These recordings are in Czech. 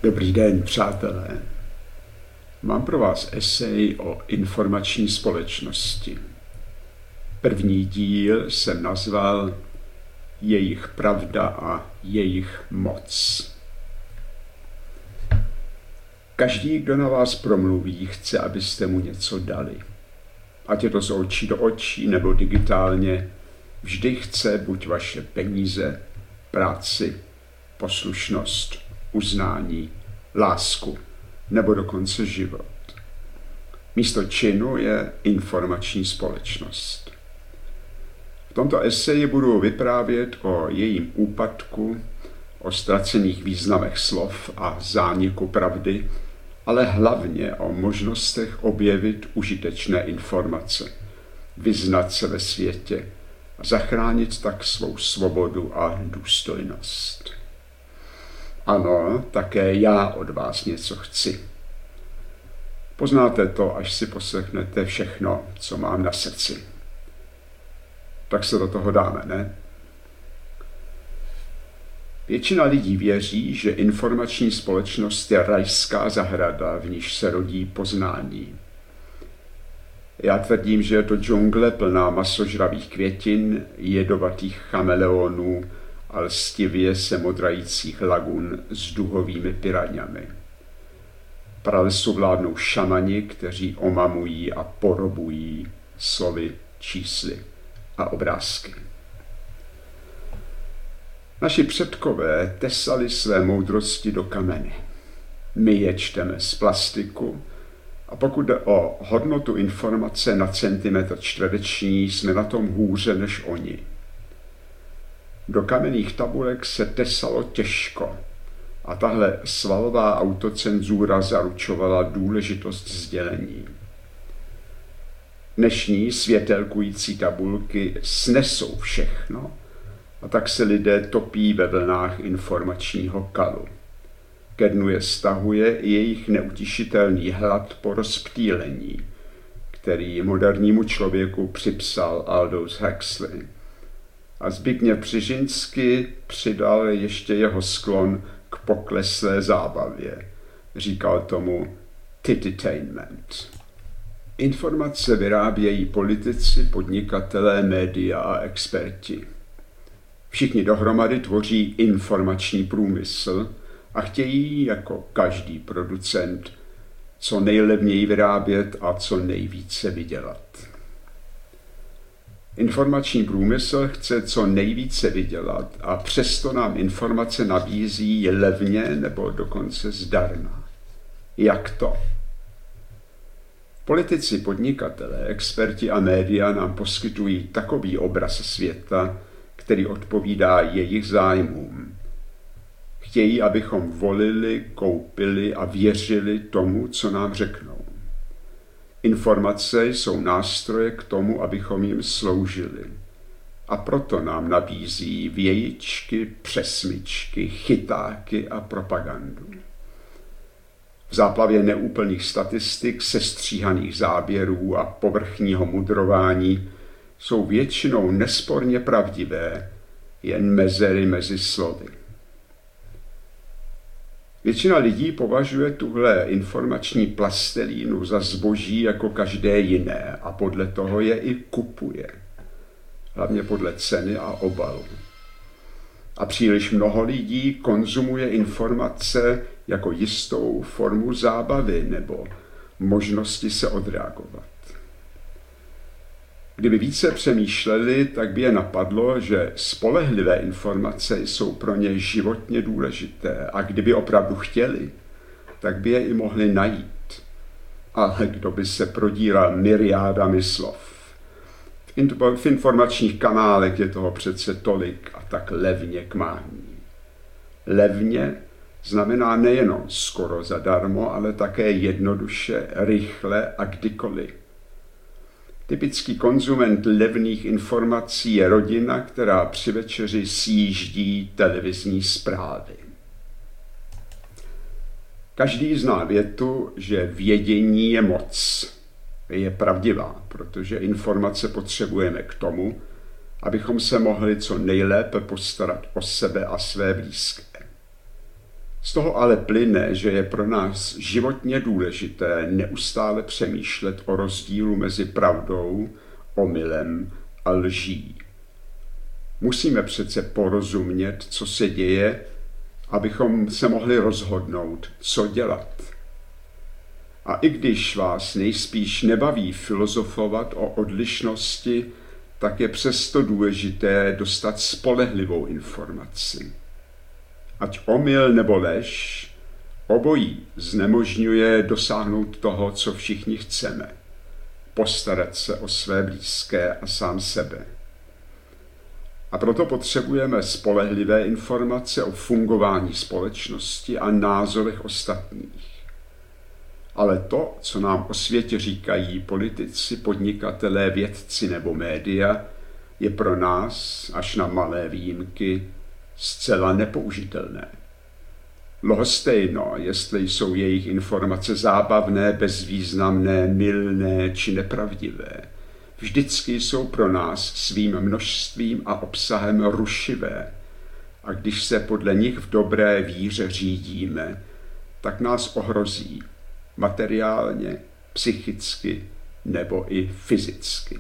Dobrý den, přátelé. Mám pro vás esej o informační společnosti. První díl jsem nazval Jejich pravda a jejich moc. Každý, kdo na vás promluví, chce, abyste mu něco dali. Ať je to z očí do očí nebo digitálně, vždy chce buď vaše peníze, práci, poslušnost, uznání, lásku nebo dokonce život. Místo činu je informační společnost. V tomto eseji budu vyprávět o jejím úpadku, o ztracených významech slov a zániku pravdy, ale hlavně o možnostech objevit užitečné informace, vyznat se ve světě a zachránit tak svou svobodu a důstojnost. Ano, také já od vás něco chci. Poznáte to, až si poslechnete všechno, co mám na srdci. Tak se do toho dáme, ne? Většina lidí věří, že informační společnost je rajská zahrada, v níž se rodí poznání. Já tvrdím, že je to džungle plná masožravých květin, jedovatých chameleonů a lstivě se modrajících lagun s duhovými piraňami. Pralesu vládnou šamani, kteří omamují a porobují slovy, čísly a obrázky. Naši předkové tesali své moudrosti do kamene. My je čteme z plastiku a pokud jde o hodnotu informace na centimetr čtvereční, jsme na tom hůře než oni. Do kamenných tabulek se tesalo těžko a tahle svalová autocenzura zaručovala důležitost sdělení. Dnešní světelkující tabulky snesou všechno a tak se lidé topí ve vlnách informačního kalu. Ke dnu je stahuje i jejich neutišitelný hlad po rozptýlení, který modernímu člověku připsal Aldous Huxley. A Zbigněv Břežinský přidal ještě jeho sklon k pokleslé zábavě. Říkal tomu tititainment. Informace vyrábějí politici, podnikatelé, média a experti. Všichni dohromady tvoří informační průmysl a chtějí, jako každý producent, co nejlevněji vyrábět a co nejvíce vydělat. Informační průmysl chce co nejvíce vydělat a přesto nám informace nabízí levně nebo dokonce zdarma. Jak to? Politici, podnikatelé, experti a média nám poskytují takový obraz světa, který odpovídá jejich zájmům. Chtějí, abychom volili, koupili a věřili tomu, co nám řeknou. Informace jsou nástroje k tomu, abychom jim sloužili. A proto nám nabízí vějičky, přesmyčky, chytáky a propagandu. V záplavě neúplných statistik, sestříhaných záběrů a povrchního mudrování jsou většinou nesporně pravdivé, jen mezery mezi slovy. Většina lidí považuje tuhle informační plastelínu za zboží jako každé jiné a podle toho je i kupuje. Hlavně podle ceny a obalu. A příliš mnoho lidí konzumuje informace jako jistou formu zábavy nebo možnosti se odreagovat. Kdyby více přemýšleli, tak by je napadlo, že spolehlivé informace jsou pro ně životně důležité a kdyby opravdu chtěli, tak by je i mohli najít. Ale kdo by se prodíral myriádami slov? V informačních kanálech je toho přece tolik a tak levně k mání. Levně znamená nejenom skoro zadarmo, ale také jednoduše, rychle a kdykoliv. Typický konzument levných informací je rodina, která při večeři sjíždí televizní zprávy. Každý zná větu, že vědění je moc. Je pravdivá, protože informace potřebujeme k tomu, abychom se mohli co nejlépe postarat o sebe a své blízké. Z toho ale plyne, že je pro nás životně důležité neustále přemýšlet o rozdílu mezi pravdou, omylem a lží. Musíme přece porozumět, co se děje, abychom se mohli rozhodnout, co dělat. A i když vás nejspíš nebaví filozofovat o odlišnosti, tak je přesto důležité dostat spolehlivou informaci. Ať omyl nebo lež, obojí znemožňuje dosáhnout toho, co všichni chceme. Postarat se o své blízké a sám sebe. A proto potřebujeme spolehlivé informace o fungování společnosti a názorech ostatních. Ale to, co nám o světě říkají politici, podnikatelé, vědci nebo média, je pro nás, až na malé výjimky, zcela nepoužitelné. Lhostejno, jestli jsou jejich informace zábavné, bezvýznamné, mylné či nepravdivé. Vždycky jsou pro nás svým množstvím a obsahem rušivé. A když se podle nich v dobré víře řídíme, tak nás ohrozí materiálně, psychicky nebo i fyzicky.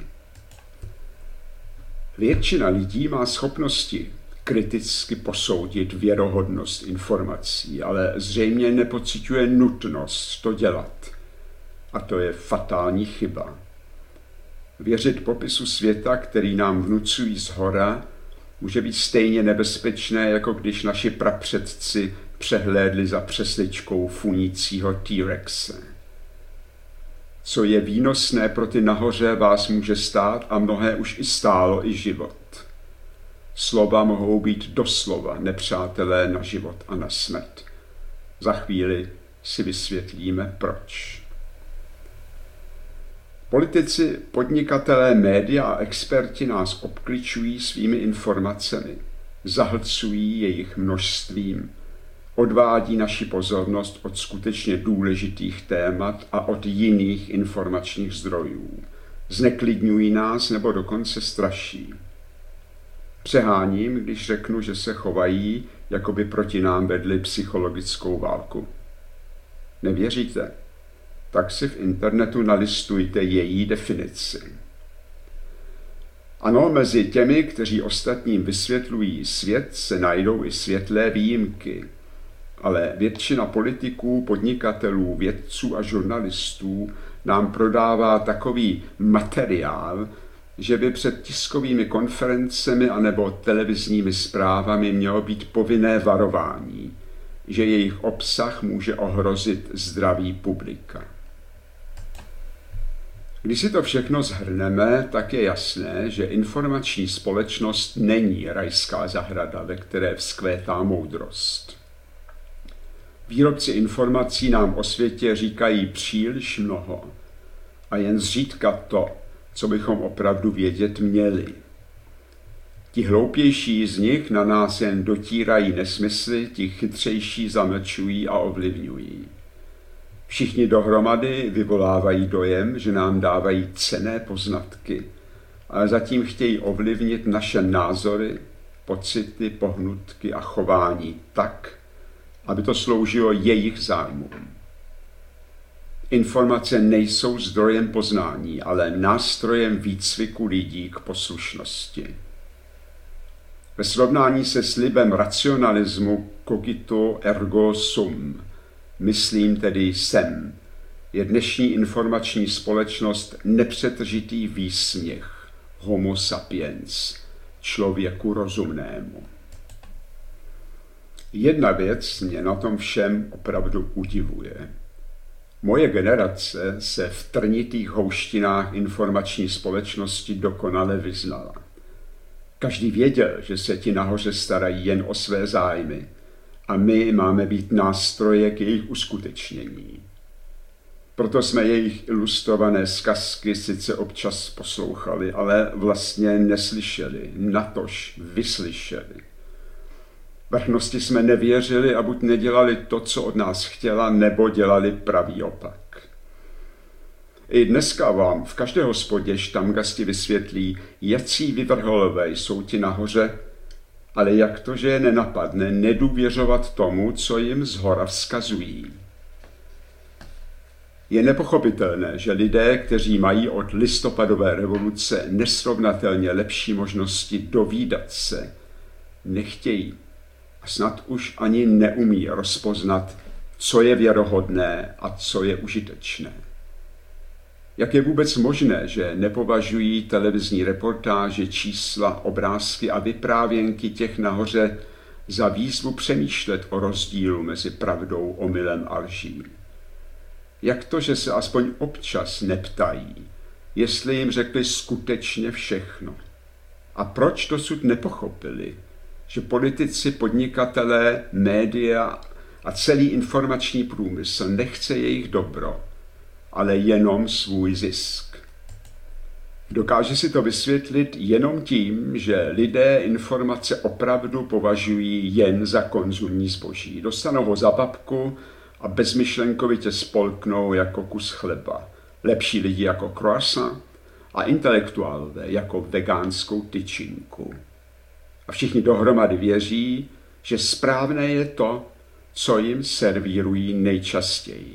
Většina lidí má schopnosti kriticky posoudit věrohodnost informací, ale zřejmě nepociťuje nutnost to dělat. A to je fatální chyba. Věřit popisu světa, který nám vnucují zhora, může být stejně nebezpečné, jako když naši prapředci přehlédli za přesličkou funícího T-rexe. Co je výnosné pro ty nahoře, vás může stát a mnohé už i stálo i život. Slova mohou být doslova nepřátelé na život a na smrt. Za chvíli si vysvětlíme proč. Politici, podnikatelé, média a experti nás obkličují svými informacemi, zahlcují jejich množstvím, odvádí naši pozornost od skutečně důležitých témat a od jiných informačních zdrojů. Zneklidňují nás nebo dokonce straší. Přeháním, když řeknu, že se chovají, jako by proti nám vedli psychologickou válku. Nevěříte? Tak si v internetu nalistujte její definici. Ano, mezi těmi, kteří ostatním vysvětlují svět, se najdou i světlé výjimky, ale většina politiků, podnikatelů, vědců a žurnalistů nám prodává takový materiál, že by před tiskovými konferencemi anebo televizními zprávami mělo být povinné varování, že jejich obsah může ohrozit zdraví publika. Když si to všechno shrneme, tak je jasné, že informační společnost není rajská zahrada, ve které vzkvétá moudrost. Výrobci informací nám o světě říkají příliš mnoho a jen zřídka to, co bychom opravdu vědět měli. Ti hloupější z nich na nás jen dotírají nesmysly, ti chytřejší zamlčují a ovlivňují. Všichni dohromady vyvolávají dojem, že nám dávají cenné poznatky, ale zatím chtějí ovlivnit naše názory, pocity, pohnutky a chování tak, aby to sloužilo jejich zájmům. Informace nejsou zdrojem poznání, ale nástrojem výcviku lidí k poslušnosti. Ve srovnání se slibem racionalismu cogito ergo sum, myslím tedy jsem, je dnešní informační společnost nepřetržitý výsměch homo sapiens, člověku rozumnému. Jedna věc mě na tom všem opravdu udivuje. Moje generace se v trnitých houštinách informační společnosti dokonale vyznala. Každý věděl, že se ti nahoře starají jen o své zájmy a my máme být nástroje k jejich uskutečnění. Proto jsme jejich ilustrované zkazky sice občas poslouchali, ale vlastně neslyšeli, natož vyslyšeli. Vrchnosti jsme nevěřili a buď nedělali to, co od nás chtěla, nebo dělali pravý opak. I dneska vám v každé hospodě štamgasti vysvětlí, jací vyvrholové jsou ti nahoře Ale jak to, že je nenapadne nedůvěřovat tomu, co jim zhora vzkazují? Je nepochopitelné, že lidé, kteří mají od listopadové revoluce nesrovnatelně lepší možnosti dovídat se, nechtějí a snad už ani neumí rozpoznat, co je věrohodné a co je užitečné. Jak je vůbec možné, že nepovažují televizní reportáže, čísla, obrázky a vyprávěnky těch nahoře za výzvu přemýšlet o rozdílu mezi pravdou, omylem a lží? Jak to, že se aspoň občas neptají, jestli jim řekli skutečně všechno? A proč dosud nepochopili, že politici, podnikatelé, média a celý informační průmysl nechce jejich dobro, ale jenom svůj zisk? Dokáže si to vysvětlit jenom tím, že lidé informace opravdu považují jen za konzumní zboží. Dostanou ho za babku a bezmyšlenkovitě spolknou jako kus chleba. Lepší lidi jako croissant a intelektuálové jako vegánskou tyčinku. A všichni dohromady věří, že správné je to, co jim servírují nejčastěji.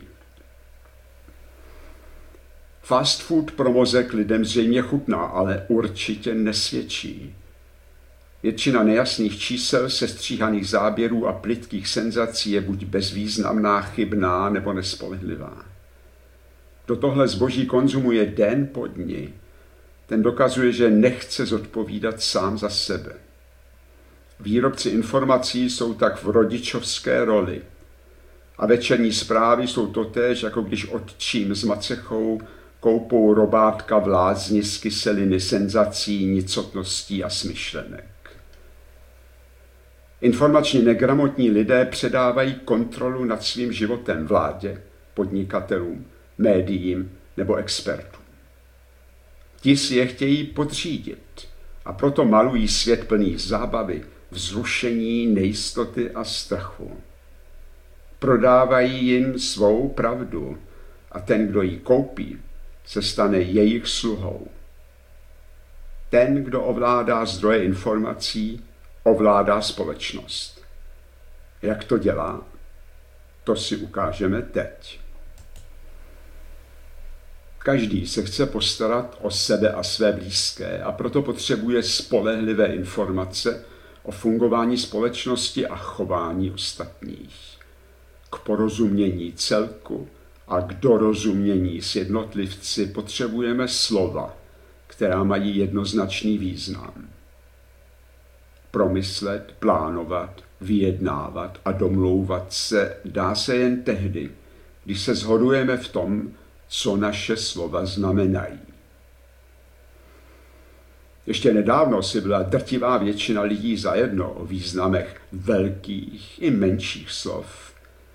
Fast food pro mozek lidem zřejmě chutná, ale určitě nesvědčí. Většina nejasných čísel, sestříhaných záběrů a plytkých senzací je buď bezvýznamná, chybná nebo nespolehlivá. Kdo tohle zboží konzumuje den po dni, ten dokazuje, že nechce zodpovídat sám za sebe. Výrobci informací jsou tak v rodičovské roli a večerní zprávy jsou totéž, jako když otčím s macechou koupou robátka v lázni z kyseliny senzací, nicotností a smyšlenek. Informačně negramotní lidé předávají kontrolu nad svým životem vládě, podnikatelům, médiím nebo expertům. Ti si je chtějí podřídit a proto malují svět plný zábavy, vzrušení, nejistoty a strachu. Prodávají jim svou pravdu a ten, kdo ji koupí, se stane jejich sluhou. Ten, kdo ovládá zdroje informací, ovládá společnost. Jak to dělá? To si ukážeme teď. Každý se chce postarat o sebe a své blízké a proto potřebuje spolehlivé informace o fungování společnosti a chování ostatních. K porozumění celku a k dorozumění s jednotlivci potřebujeme slova, která mají jednoznačný význam. Promyslet, plánovat, vyjednávat a domlouvat se dá se jen tehdy, když se shodujeme v tom, co naše slova znamenají. Ještě nedávno si byla drtivá většina lidí zajedno o významech velkých i menších slov,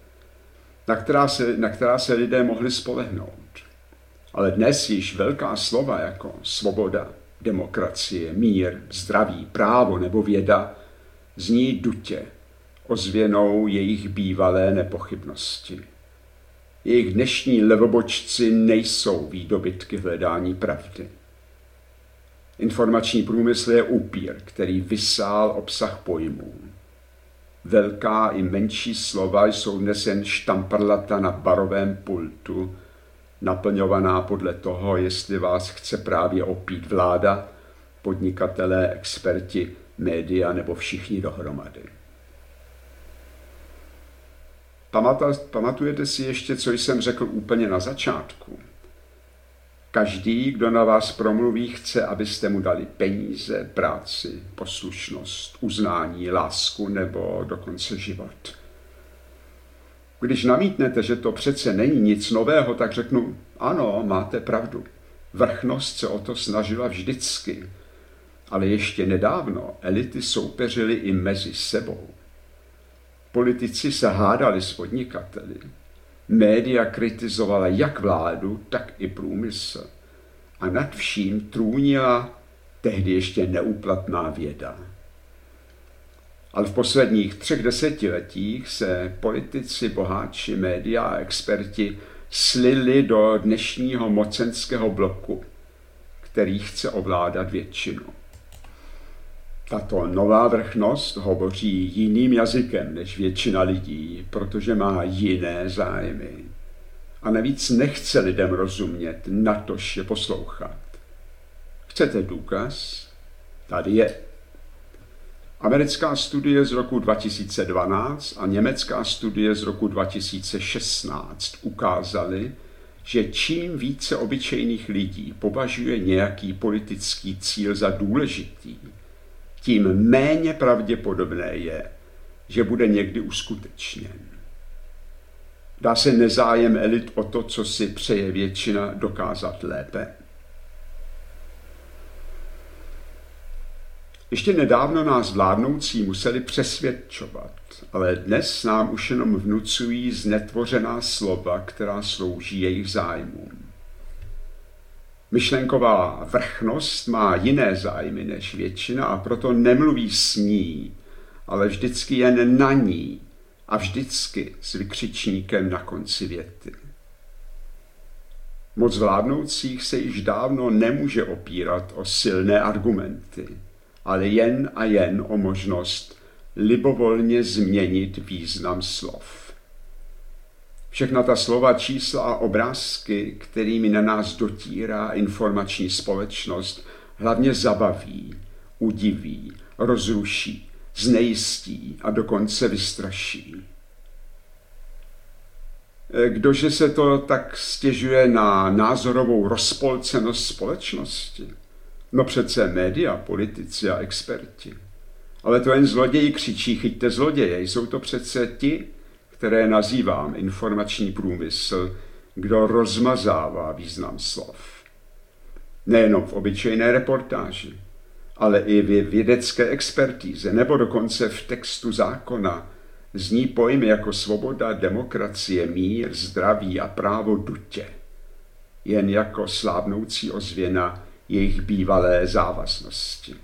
na která se lidé mohli spolehnout. Ale dnes již velká slova jako svoboda, demokracie, mír, zdraví, právo nebo věda zní dutě, ozvěnou jejich bývalé nepochybnosti. Jejich dnešní levobočci nejsou výdobytky hledání pravdy. Informační průmysl je upír, který vysál obsah pojmů. Velká i menší slova jsou dnes jen štamprlata na barovém pultu, naplňovaná podle toho, jestli vás chce právě opít vláda, podnikatelé, experti, média nebo všichni dohromady. Pamatujete si ještě, co jsem řekl úplně na začátku? Každý, kdo na vás promluví, chce, abyste mu dali peníze, práci, poslušnost, uznání, lásku nebo dokonce život. Když namítnete, že to přece není nic nového, tak řeknu, ano, máte pravdu. Vrchnost se o to snažila vždycky, ale ještě nedávno elity soupeřily i mezi sebou. Politici se hádali s podnikateli. Média kritizovala jak vládu, tak i průmysl. A nad vším trůnila tehdy ještě neúplatná věda. Ale v posledních 3 desetiletích se politici, boháči, média a experti slili do dnešního mocenského bloku, který chce ovládat většinu. Tato nová vrchnost hovoří jiným jazykem než většina lidí, protože má jiné zájmy. A navíc nechce lidem rozumět, natož je poslouchat. Chcete důkaz? Tady je. Americká studie z roku 2012 a německá studie z roku 2016 ukázaly, že čím více obyčejných lidí považuje nějaký politický cíl za důležitý, tím méně pravděpodobné je, že bude někdy uskutečněn. Dá se nezájem elit o to, co si přeje většina, dokázat lépe? Ještě nedávno nás vládnoucí museli přesvědčovat, ale dnes nám už jenom vnucují znetvořená slova, která slouží jejich zájmům. Myšlenková vrchnost má jiné zájmy než většina a proto nemluví s ní, ale vždycky jen na ní a vždycky s vykřičníkem na konci věty. Moc vládnoucích se již dávno nemůže opírat o silné argumenty, ale jen a jen o možnost libovolně změnit význam slov. Všechna ta slova, čísla a obrázky, kterými na nás dotírá informační společnost, hlavně zabaví, udiví, rozruší, znejistí a dokonce vystraší. Kdože se to tak stěžuje na názorovou rozpolcenost společnosti? No přece média, politici a experti. Ale to jen zloději křičí, chyťte zloděje, jsou to přece ti, které nazývám informační průmysl, kdo rozmazává význam slov. Nejenom v obyčejné reportáži, ale i v vědecké expertíze, nebo dokonce v textu zákona zní pojmy jako svoboda, demokracie, mír, zdraví a právo dutě, jen jako slábnoucí ozvěna jejich bývalé závaznosti.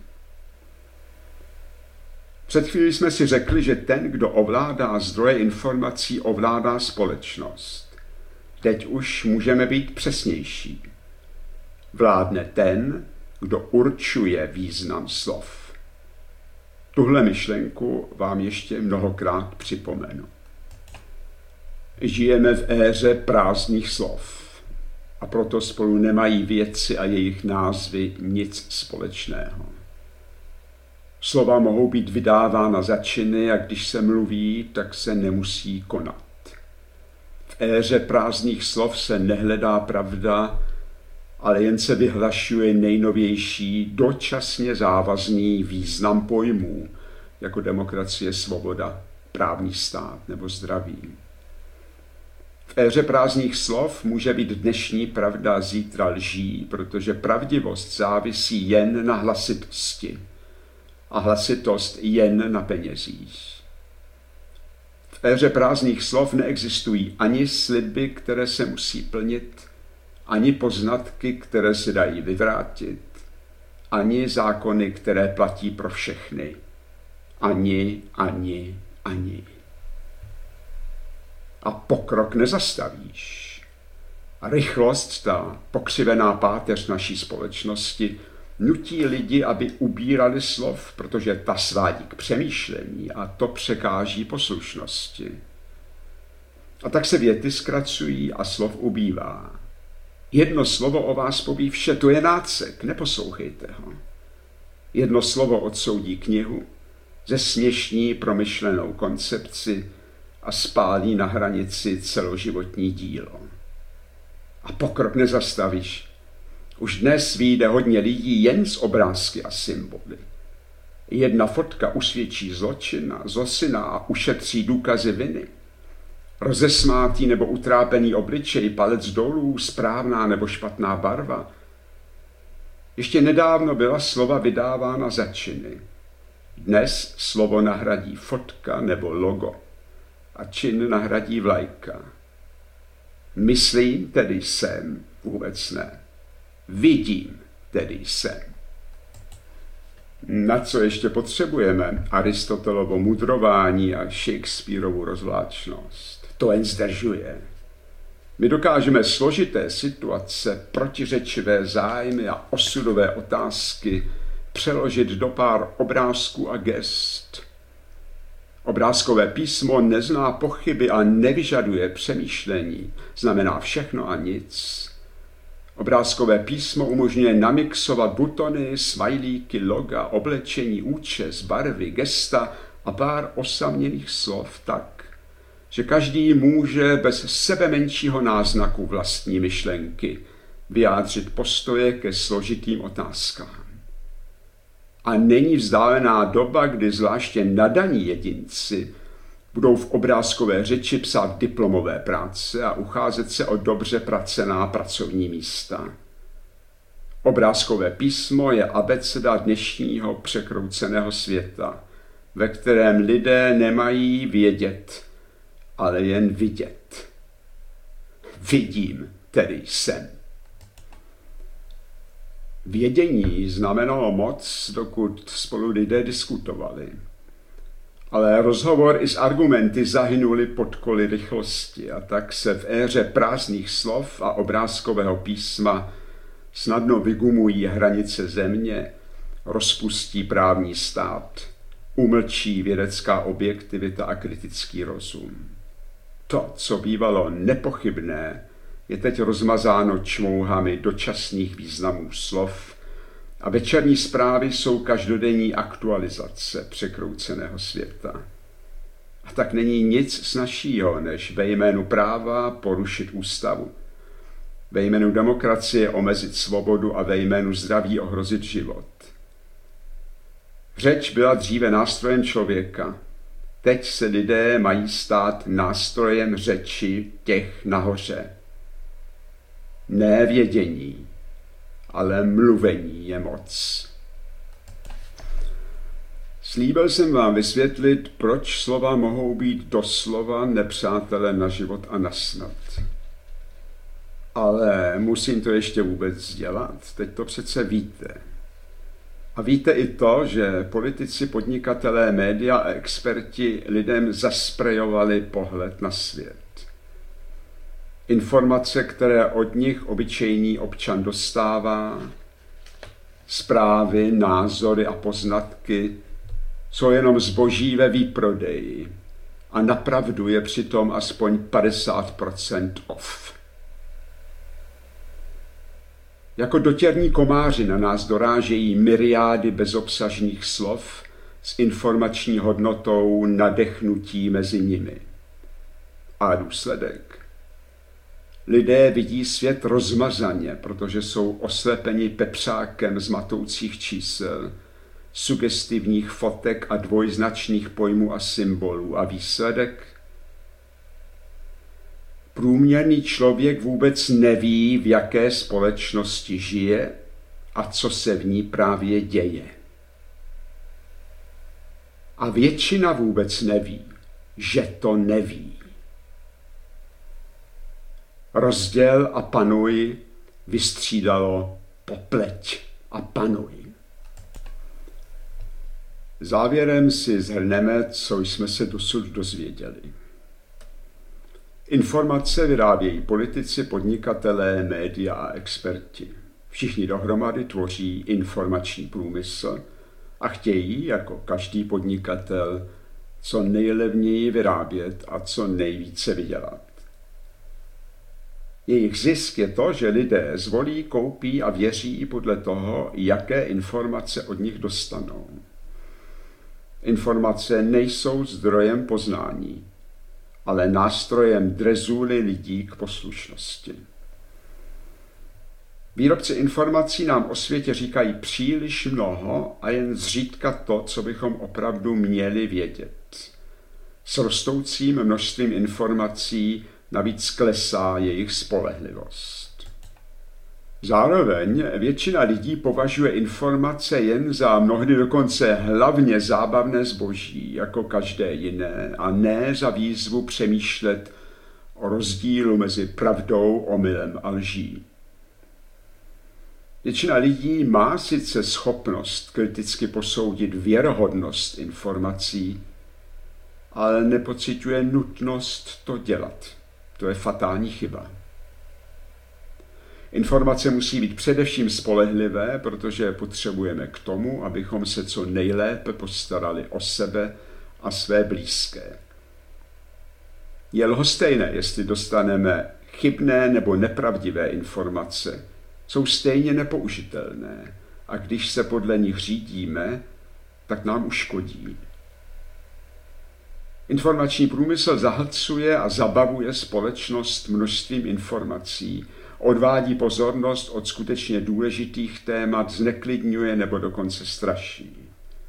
Před chvílí jsme si řekli, že ten, kdo ovládá zdroje informací, ovládá společnost. Teď už můžeme být přesnější. Vládne ten, kdo určuje význam slov. Tuhle myšlenku vám ještě mnohokrát připomenu. Žijeme v éře prázdných slov a proto spolu nemají věci a jejich názvy nic společného. Slova mohou být vydávána za činy a když se mluví, tak se nemusí konat. V éře prázdných slov se nehledá pravda, ale jen se vyhlašuje nejnovější, dočasně závazný význam pojmů, jako demokracie, svoboda, právní stát nebo zdraví. V éře prázdných slov může být dnešní pravda zítra lží, protože pravdivost závisí jen na hlasitosti a hlasitost jen na penězích. V éře prázdných slov neexistují ani sliby, které se musí plnit, ani poznatky, které se dají vyvrátit, ani zákony, které platí pro všechny. Ani. A pokrok nezastavíš. A rychlost, ta pokřivená páteř naší společnosti, nutí lidi, aby ubírali slov, protože ta svádí k přemýšlení a to překáží poslušnosti. A tak se věty zkracují a slov ubývá. Jedno slovo o vás poví vše, to je nácek, neposlouchejte ho. Jedno slovo odsoudí knihu, zesměšní promyšlenou koncepci a spálí na hranici celoživotní dílo. A pokrok nezastavíš. Už dnes vyjde hodně lidí jen z obrázky a symboly. Jedna fotka usvědčí zločina a ušetří důkazy viny. Rozesmátý nebo utrápený obličej, palec dolů, správná nebo špatná barva. Ještě nedávno byla slova vydávána za činy. Dnes slovo nahradí fotka nebo logo a čin nahradí vlajka. Myslím, tedy jsem, vůbec ne. Vidím, tedy jsem. Na co ještě potřebujeme Aristotelovo mudrování a Shakespearovu rozvláčnost? To jen zdržuje. My dokážeme složité situace, protiřečivé zájmy a osudové otázky přeložit do pár obrázků a gest. Obrázkové písmo nezná pochyby a nevyžaduje přemýšlení. Znamená všechno a nic. Obrázkové písmo umožňuje namixovat butony, smajlíky, loga, oblečení, účes, barvy, gesta a pár osamělých slov tak, že každý může bez sebemenšího náznaku vlastní myšlenky vyjádřit postoje ke složitým otázkám. A není vzdálená doba, kdy zvláště nadaní jedinci budou v obrázkové řeči psát diplomové práce a ucházet se o dobře placená pracovní místa. Obrázkové písmo je abeceda dnešního překrouceného světa, ve kterém lidé nemají vědět, ale jen vidět. Vidím, tedy jsem. Vědění znamenalo moc, dokud spolu lidé diskutovali. Ale rozhovor i s argumenty zahynuli pod koly rychlosti a tak se v éře prázdných slov a obrázkového písma snadno vygumují hranice země, rozpustí právní stát, umlčí vědecká objektivita a kritický rozum. To, co bývalo nepochybné, je teď rozmazáno čmouhami dočasných významů slov a večerní zprávy jsou každodenní aktualizace překrouceného světa. A tak není nic snazšího, než ve jménu práva porušit ústavu, ve jménu demokracie omezit svobodu a ve jménu zdraví ohrozit život. Řeč byla dříve nástrojem člověka, teď se lidé mají stát nástrojem řeči těch nahoře. Ne vědění, ale mluvení je moc. Slíbil jsem vám vysvětlit, proč slova mohou být doslova nepřátelé na život a na smrt. Ale musím to ještě vůbec dělat, teď to přece víte. A víte i to, že politici, podnikatelé, média a experti lidem zasprejovali pohled na svět. Informace, které od nich obyčejný občan dostává, zprávy, názory a poznatky jsou jenom zboží ve výprodeji a napravdu je přitom aspoň 50% off. Jako dotěrní komáři na nás dorážejí myriády bezobsažných slov s informační hodnotou nadechnutí mezi nimi. A důsledek? Lidé vidí svět rozmazaně, protože jsou oslepeni pepřákem z matoucích čísel, sugestivních fotek a dvojznačných pojmů a symbolů. A výsledek? Průměrný člověk vůbec neví, v jaké společnosti žije a co se v ní právě děje. A většina vůbec neví, že to neví. Rozděl a panuj vystřídalo popleť a panuj. Závěrem si shrneme, co jsme se dosud dozvěděli. Informace vyrábějí politici, podnikatelé, média a experti. Všichni dohromady tvoří informační průmysl a chtějí, jako každý podnikatel, co nejlevněji vyrábět a co nejvíce vydělat. Jejich zisk je to, že lidé zvolí, koupí a věří podle toho, jaké informace od nich dostanou. Informace nejsou zdrojem poznání, ale nástrojem drezuly lidí k poslušnosti. Výrobci informací nám o světě říkají příliš mnoho a jen zřídka to, co bychom opravdu měli vědět. S rostoucím množstvím informací navíc klesá jejich spolehlivost. Zároveň většina lidí považuje informace jen za mnohdy dokonce hlavně zábavné zboží, jako každé jiné, a ne za výzvu přemýšlet o rozdílu mezi pravdou, omylem a lží. Většina lidí má sice schopnost kriticky posoudit věrohodnost informací, ale nepociťuje nutnost to dělat. To je fatální chyba. Informace musí být především spolehlivé, protože potřebujeme k tomu, abychom se co nejlépe postarali o sebe a své blízké. Je lhostejné, jestli dostaneme chybné nebo nepravdivé informace. Jsou stejně nepoužitelné a když se podle nich řídíme, tak nám uškodí. Informační průmysl zahlcuje a zabavuje společnost množstvím informací, odvádí pozornost od skutečně důležitých témat, zneklidňuje nebo dokonce straší.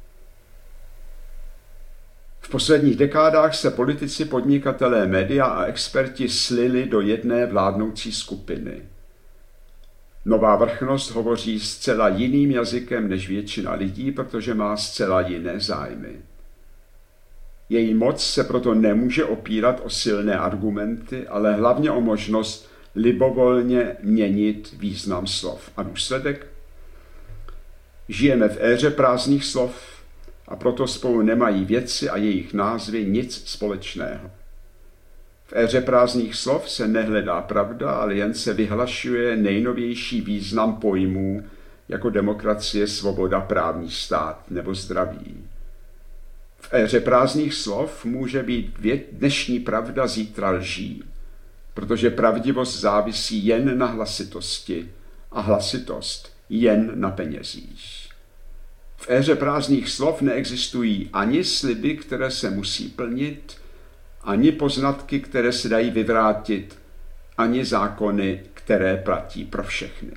V posledních dekádách se politici, podnikatelé, média a experti slili do jedné vládnoucí skupiny. Nová vrchnost hovoří zcela jiným jazykem než většina lidí, protože má zcela jiné zájmy. Její moc se proto nemůže opírat o silné argumenty, ale hlavně o možnost libovolně měnit význam slov. A důsledek? Žijeme v éře prázdných slov a proto spolu nemají věci a jejich názvy nic společného. V éře prázdných slov se nehledá pravda, ale jen se vyhlašuje nejnovější význam pojmů jako demokracie, svoboda, právní stát nebo zdraví. V éře prázdných slov může být dnešní pravda zítra lží, protože pravdivost závisí jen na hlasitosti a hlasitost jen na penězích. V éře prázdných slov neexistují ani sliby, které se musí plnit, ani poznatky, které se dají vyvrátit, ani zákony, které platí pro všechny.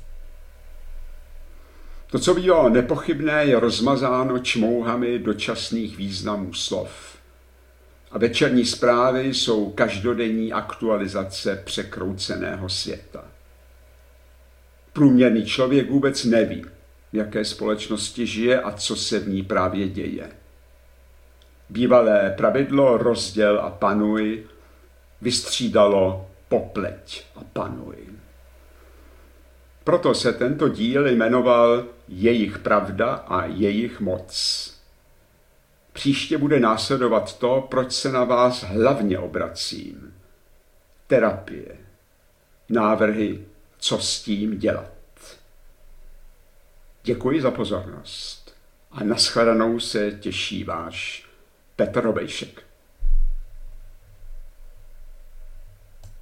To, co bývalo nepochybné, je rozmazáno čmouhami dočasných významů slov. A večerní zprávy jsou každodenní aktualizace překrouceného světa. Průměrný člověk vůbec neví, v jaké společnosti žije a co se v ní právě děje. Bývalé pravidlo rozděl a panuj vystřídalo popleť a panuj. Proto se tento díl jmenoval Jejich pravda a jejich moc. Příště bude následovat to, proč se na vás hlavně obracím. Terapie. Návrhy, co s tím dělat. Děkuji za pozornost a nashledanou se těší váš Petr Robejšek.